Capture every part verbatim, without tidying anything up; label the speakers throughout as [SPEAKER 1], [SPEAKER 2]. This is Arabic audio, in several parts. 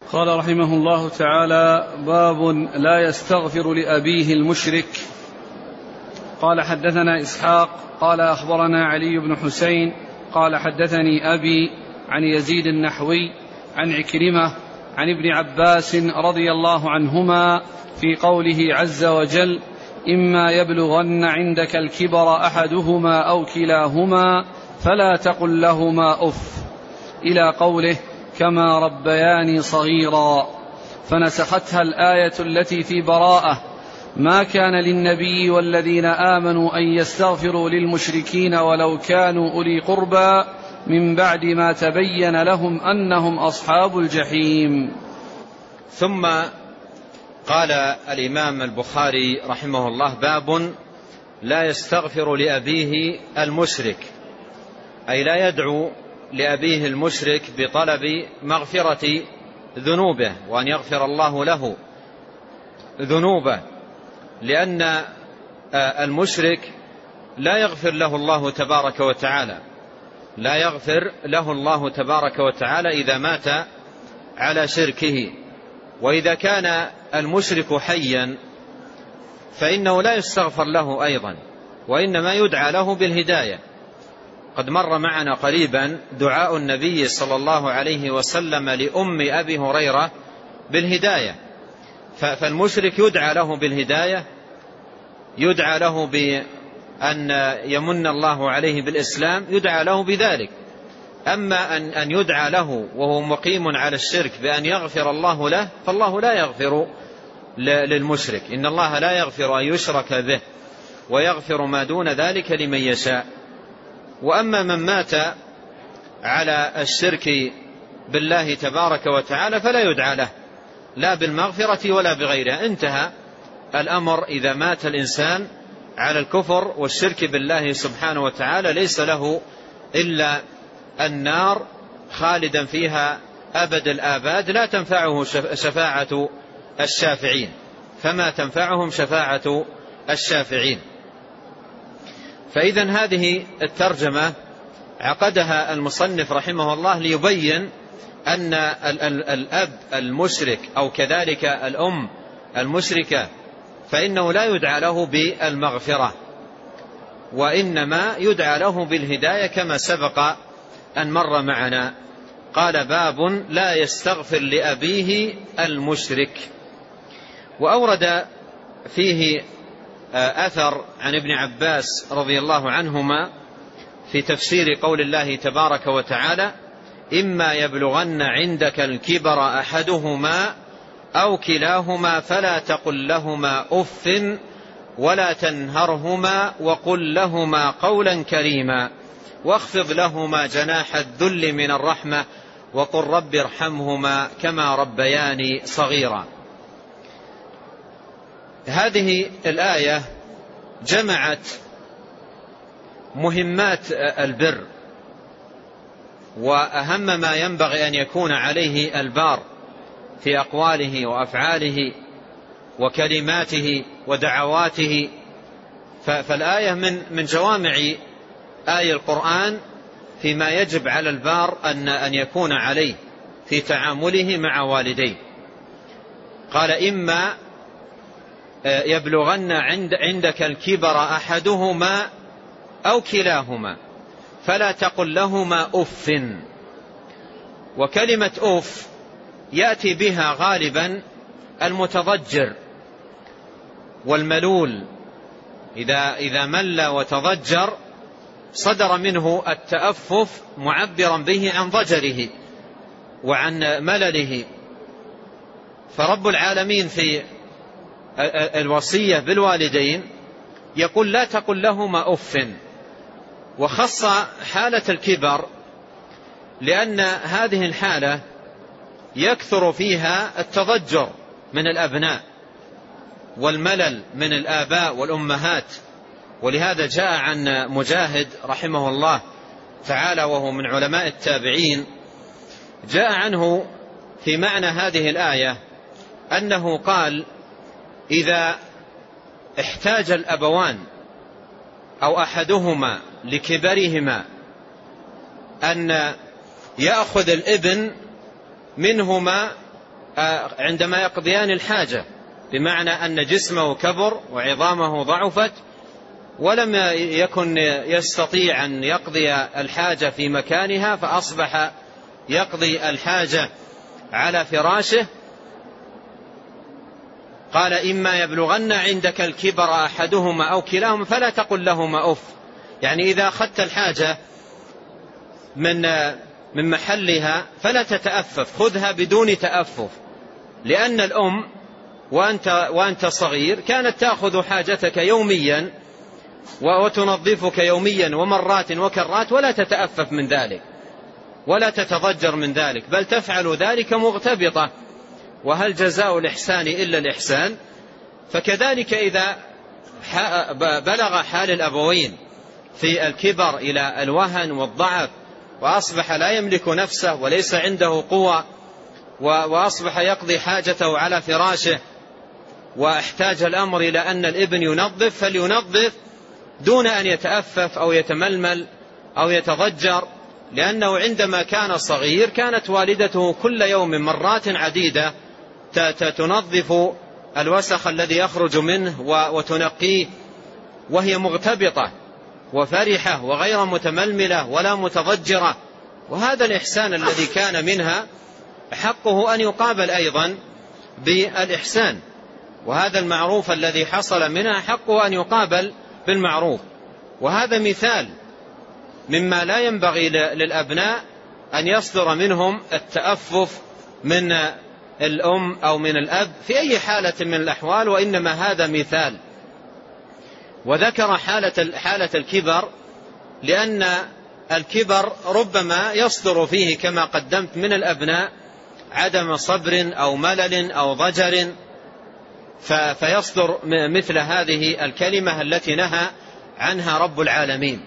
[SPEAKER 1] قال رحمه الله تعالى: باب لا يستغفر لأبيه المشرك. قال: حدثنا إسحاق قال أخبرنا علي بن حسين قال حدثني أبي عن يزيد النحوي عن عكرمة عن ابن عباس رضي الله عنهما في قوله عز وجل: إما يبلغن عندك الكبر أحدهما أو كلاهما فلا تقل لهما أف، إلى قوله: كما ربياني صغيرا، فنسختها الآية التي في براءة: ما كان للنبي والذين آمنوا أن يستغفروا للمشركين ولو كانوا أولي قربى من بعد ما تبين لهم أنهم أصحاب الجحيم.
[SPEAKER 2] ثم قال الإمام البخاري رحمه الله: باب لا يستغفر لأبيه المشرك، أي لا يدعو لأبيه المشرك بطلب مغفرة ذنوبه وأن يغفر الله له ذنوبه، لأن المشرك لا يغفر له الله تبارك وتعالى لا يغفر له الله تبارك وتعالى إذا مات على شركه. وإذا كان المشرك حيا فإنه لا يستغفر له أيضا، وإنما يدعى له بالهداية. قد مر معنا قريبا دعاء النبي صلى الله عليه وسلم لأم أبي هريرة بالهداية، فالمشرك يدعى له بالهداية، يدعى له بأن يمن الله عليه بالإسلام، يدعى له بذلك. أما أن يدعى له وهو مقيم على الشرك بأن يغفر الله له، فالله لا يغفر للمشرك، إن الله لا يغفر أن يشرك به ويغفر ما دون ذلك لمن يشاء. وأما من مات على الشرك بالله تبارك وتعالى فلا يدعى له لا بالمغفرة ولا بغيرها، انتهى الأمر. إذا مات الإنسان على الكفر والشرك بالله سبحانه وتعالى ليس له إلا النار خالدا فيها أبد الآباد، لا تنفعه شفاعة الشافعين، فما تنفعهم شفاعة الشافعين. فإذن هذه الترجمة عقدها المصنف رحمه الله ليبين أن الأب المشرك أو كذلك الأم المشركة فإنه لا يدعى له بالمغفرة، وإنما يدعى له بالهداية كما سبق أن مر معنا. قال: باب لا يستغفر لأبيه المشرك. وأورد فيه أثر عن ابن عباس رضي الله عنهما في تفسير قول الله تبارك وتعالى: إما يبلغن عندك الكبر أحدهما أو كلاهما فلا تقل لهما أف ولا تنهرهما وقل لهما قولا كريما واخفض لهما جناح الذل من الرحمة وقل رب ارحمهما كما ربياني صغيرا. هذه الآية جمعت مهمات البر وأهم ما ينبغي أن يكون عليه البار في أقواله وأفعاله وكلماته ودعواته. فالآية من من جوامع آية القرآن فيما يجب على البار أن أن يكون عليه في تعامله مع والديه. قال: إما يبلغن عند عندك الكبر أحدهما أو كلاهما فلا تقل لهما أف. وكلمة أف يأتي بها غالبا المتضجر والملول، إذا إذا مل وتضجر صدر منه التأفف معبرا به عن ضجره وعن ملله. فرب العالمين في الوصية بالوالدين يقول: لا تقل لهما أف، وخص حالة الكبر لأن هذه الحالة يكثر فيها التضجر من الأبناء والملل من الآباء والأمهات. ولهذا جاء عن مجاهد رحمه الله تعالى وهو من علماء التابعين، جاء عنه في معنى هذه الآية أنه قال: إذا احتاج الأبوان أو أحدهما لكبرهما أن يأخذ الابن منهما عندما يقضيان الحاجة، بمعنى أن جسمه كبر وعظامه ضعفت ولم يكن يستطيع أن يقضي الحاجة في مكانها، فأصبح يقضي الحاجة على فراشه. قال إما يبلغن عندك الكبر أحدهما أو كلاهما فلا تقل لهما أف. يعني إذا أخذت الحاجة من من محلها فلا تتأفف، خذها بدون تأفف، لأن الأم وأنت, وأنت صغير كانت تأخذ حاجتك يوميا وتنظفك يوميا ومرات وكرات، ولا تتأفف من ذلك ولا تتضجر من ذلك، بل تفعل ذلك مغتبطة. وهل جزاء الإحسان إلا الإحسان؟ فكذلك إذا بلغ حال الأبوين في الكبر إلى الوهن والضعف، وأصبح لا يملك نفسه وليس عنده قوة، وأصبح يقضي حاجته على فراشه، واحتاج الأمر إلى أن الابن ينظف، فلينظف دون أن يتأفف أو يتململ أو يتضجر، لأنه عندما كان صغير كانت والدته كل يوم مرات عديدة تنظف الوسخ الذي يخرج منه وتنقيه، وهي مغتبطة وفرحة وغير متململة ولا متضجرة. وهذا الإحسان الذي كان منها حقه أن يقابل أيضا بالإحسان، وهذا المعروف الذي حصل منها حقه أن يقابل بالمعروف. وهذا مثال مما لا ينبغي للأبناء أن يصدر منهم التأفف من الأم أو من الأب في أي حالة من الأحوال، وإنما هذا مثال. وذكر حالة, حالة الكبر لأن الكبر ربما يصدر فيه كما قدمت من الأبناء عدم صبر أو ملل أو ضجر، فيصدر مثل هذه الكلمة التي نهى عنها رب العالمين.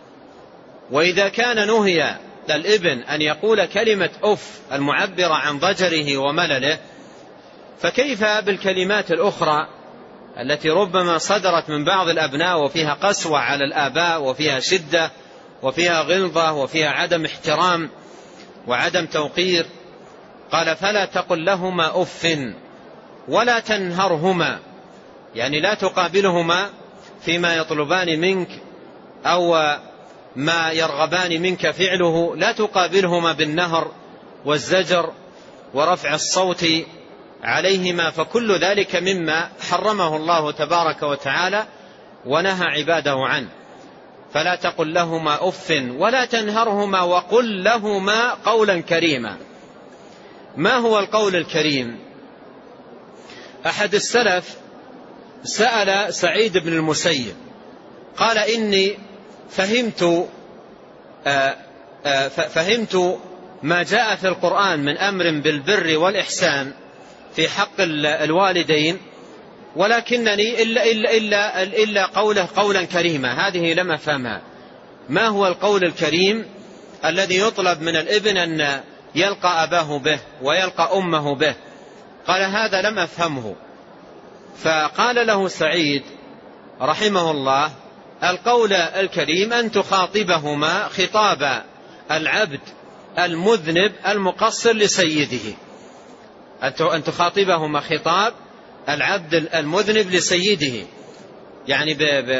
[SPEAKER 2] وإذا كان نهي الابن أن يقول كلمة أف المعبرة عن ضجره وملله، فكيف بالكلمات الأخرى التي ربما صدرت من بعض الأبناء وفيها قسوة على الآباء وفيها شدة وفيها غلظة وفيها عدم احترام وعدم توقير؟ قال فلا تقل لهما أف ولا تنهرهما، يعني لا تقابلهما فيما يطلبان منك أو ما يرغبان منك فعله، لا تقابلهما بالنهر والزجر ورفع الصوت عليهما، فكل ذلك مما حرمه الله تبارك وتعالى ونهى عباده عنه. فلا تقل لهما أف ولا تنهرهما وقل لهما قولا كريما. ما هو القول الكريم؟ أحد السلف سأل سعيد بن المسيب قال إني فهمت آآ آآ فهمت ما جاء في القرآن من أمر بالبر والإحسان في حق الوالدين، ولكنني إلا, إلا, إلا, إلا قوله قولا كريما، هذه لم أفهمها. ما هو القول الكريم الذي يطلب من الابن أن يلقى أباه به ويلقى أمه به؟ قال هذا لم أفهمه. فقال له سعيد رحمه الله القول الكريم أن تخاطبهما خطاب العبد المذنب المقصر لسيده، أن تخاطبهما خطاب العبد المذنب لسيده، يعني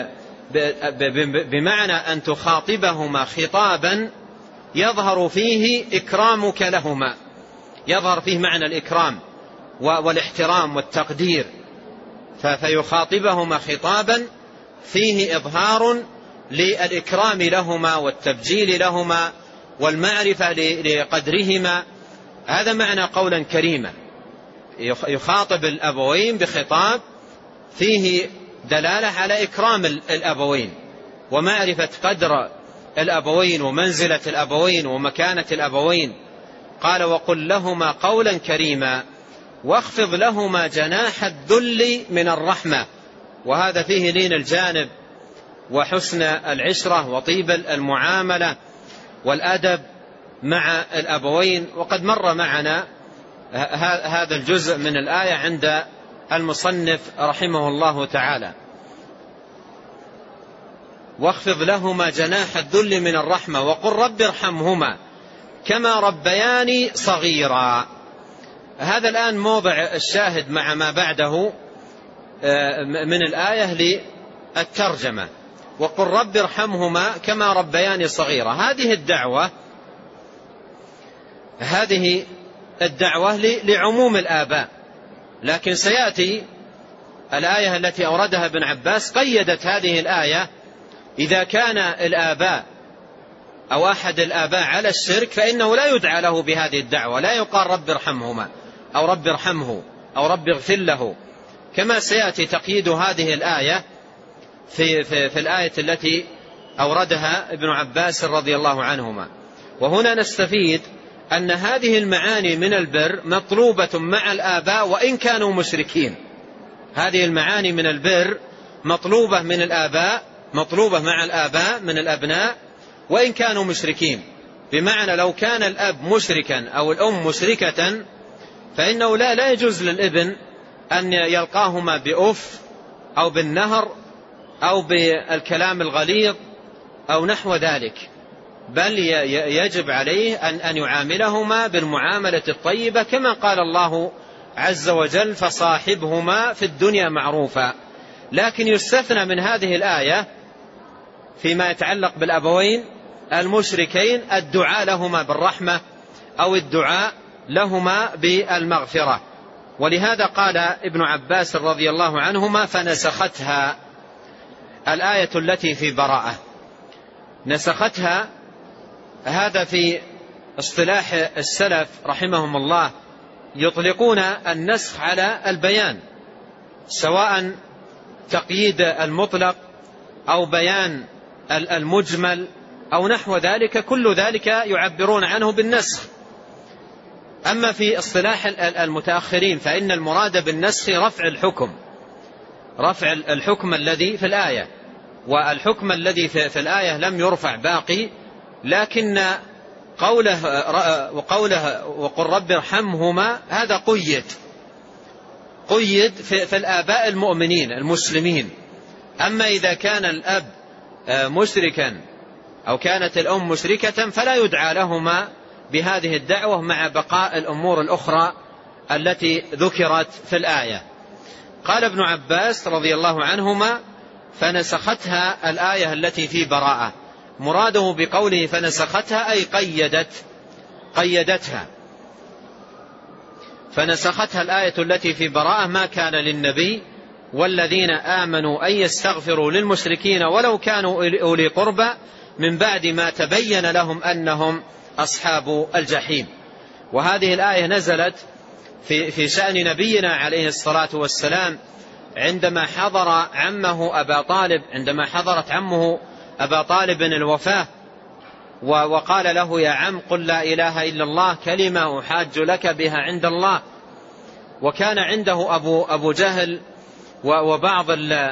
[SPEAKER 2] بمعنى أن تخاطبهما خطابا يظهر فيه إكرامك لهما، يظهر فيه معنى الإكرام والاحترام والتقدير، فيخاطبهما خطابا فيه إظهار للإكرام لهما والتبجيل لهما والمعرفة لقدرهما. هذا معنى قولا كريما، يخاطب الأبوين بخطاب فيه دلالة على إكرام الأبوين ومعرفة قدر الأبوين ومنزلة الأبوين ومكانة الأبوين. قال وقل لهما قولا كريما واخفض لهما جناح الذل من الرحمة، وهذا فيه لين الجانب وحسن العشرة وطيب المعاملة والأدب مع الأبوين. وقد مر معنا هذا الجزء من الآية عند المصنف رحمه الله تعالى. واخفض لهما جناح الذل من الرحمة وقل رب ارحمهما كما ربياني صغيرا. هذا الآن موضع الشاهد مع ما بعده من الآية للترجمة، وقل رب ارحمهما كما ربياني صغيرة. هذه الدعوة هذه الدعوة لعموم الآباء، لكن سيأتي الآية التي أوردها ابن عباس قيدت هذه الآية: إذا كان الآباء أو أحد الآباء على الشرك فإنه لا يدعى له بهذه الدعوة، لا يقال رب ارحمهما أو رب ارحمه أو رب اغفر له، كما سيأتي تقييد هذه الآية في, في, في الآية التي أوردها ابن عباس رضي الله عنهما. وهنا نستفيد أن هذه المعاني من البر مطلوبة مع الآباء وإن كانوا مشركين. هذه المعاني من البر مطلوبة من الآباء، مطلوبة مع الآباء من الأبناء وإن كانوا مشركين، بمعنى لو كان الأب مشركا أو الأم مشركة فإنه لا, لا يجوز للابن أن يلقاهما بأف أو بالنهر أو بالكلام الغليظ أو نحو ذلك، بل يجب عليه أن, أن يعاملهما بالمعاملة الطيبة، كما قال الله عز وجل: فصاحبهما في الدنيا معروفا. لكن يستثنى من هذه الآية فيما يتعلق بالأبوين المشركين الدعاء لهما بالرحمة أو الدعاء لهما بالمغفرة. ولهذا قال ابن عباس رضي الله عنهما: فنسختها الآية التي في براءة. نسختها هذا في اصطلاح السلف رحمهم الله يطلقون النسخ على البيان، سواء تقييد المطلق أو بيان المجمل أو نحو ذلك، كل ذلك يعبرون عنه بالنسخ. أما في اصطلاح المتأخرين فإن المراد بالنسخ رفع الحكم، رفع الحكم الذي في الآية، والحكم الذي في الآية لم يرفع باقي، لكن قوله وقوله وقل رب ارحمهما هذا قيد قيد في, في الآباء المؤمنين المسلمين. أما إذا كان الأب مشركا أو كانت الأم مشركة فلا يدعى لهما بهذه الدعوة مع بقاء الأمور الأخرى التي ذكرت في الآية. قال ابن عباس رضي الله عنهما: فنسختها الآية التي في براءة. مراده بقوله فنسختها أي قيدت قيدتها. فنسختها الآية التي في براءة: ما كان للنبي والذين آمنوا أن يستغفروا للمشركين ولو كانوا أولي قربى من بعد ما تبين لهم أنهم أصحاب الجحيم. وهذه الآية نزلت في, في شأن نبينا عليه الصلاة والسلام عندما حضر عمه أبا طالب عندما حضرت عمه أبا طالب الوفاة، وقال له: يا عم قل لا إله إلا الله كلمة أحاج لك بها عند الله. وكان عنده أبو, أبو جهل وبعض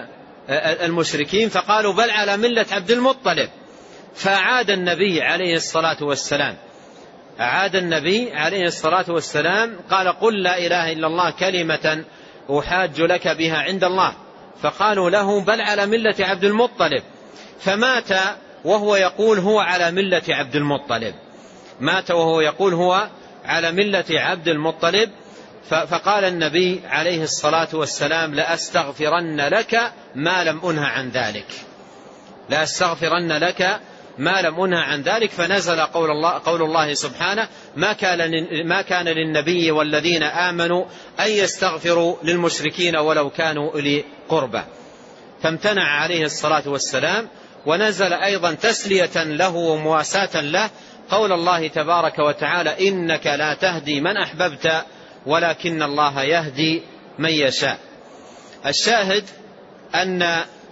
[SPEAKER 2] المشركين فقالوا: بل على ملة عبد المطلب. فأعاد النبي عليه الصلاة والسلام أعاد النبي عليه الصلاة والسلام قال: قل لا إله إلا الله كلمة أحاج لك بها عند الله. فقالوا له: بل على ملة عبد المطلب. فمات وهو يقول هو على ملة عبد المطلب مات وهو يقول هو على ملة عبد المطلب. فقال النبي عليه الصلاة والسلام: لأستغفرن لك ما لم أنه عن ذلك لأستغفرن لك ما لم أنه عن ذلك. فنزل قول الله, قول الله سبحانه: ما كان, ما كان للنبي والذين آمنوا أن يستغفروا للمشركين ولو كانوا أولي قربى. فامتنع عليه الصلاة والسلام. ونزل أيضا تسلية له ومواساة له قول الله تبارك وتعالى: إنك لا تهدي من أحببت ولكن الله يهدي من يشاء. الشاهد أن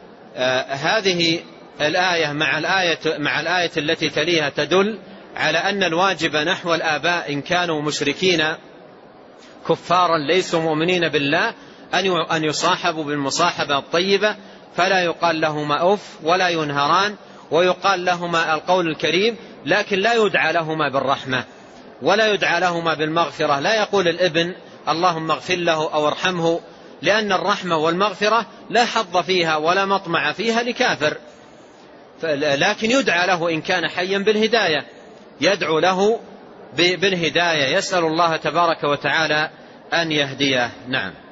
[SPEAKER 2] هذه الآية مع الآية, مع الآية التي تليها تدل على أن الواجب نحو الآباء إن كانوا مشركين كفارا ليسوا مؤمنين بالله أن يصاحبوا بالمصاحبة الطيبة، فلا يقال لهما أف ولا ينهران، ويقال لهما القول الكريم، لكن لا يدعى لهما بالرحمة ولا يدعى لهما بالمغفرة. لا يقول الابن اللهم اغفر له أو ارحمه، لأن الرحمة والمغفرة لا حظ فيها ولا مطمع فيها لكافر، لكن يدعى له إن كان حيا بالهداية، يدعو له بالهداية، يسأل الله تبارك وتعالى أن يهديه. نعم.